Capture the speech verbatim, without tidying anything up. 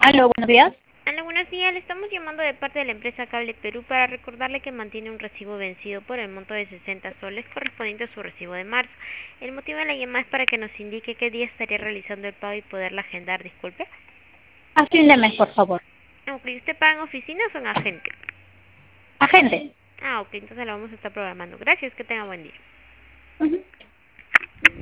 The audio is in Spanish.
Aló, buenos días. Hola, buenos días. Le estamos llamando de parte de la empresa Cable Perú para recordarle que mantiene un recibo vencido por el monto de sesenta soles correspondiente a su recibo de marzo. El motivo de la llamada es para que nos indique qué día estaría realizando el pago y poderla agendar. Disculpe. A fin de mes, por favor. Ok, ¿usted paga en oficinas o en agente? Agente. Ah, ok, entonces la vamos a estar programando. Gracias, que tenga buen día. Ujú.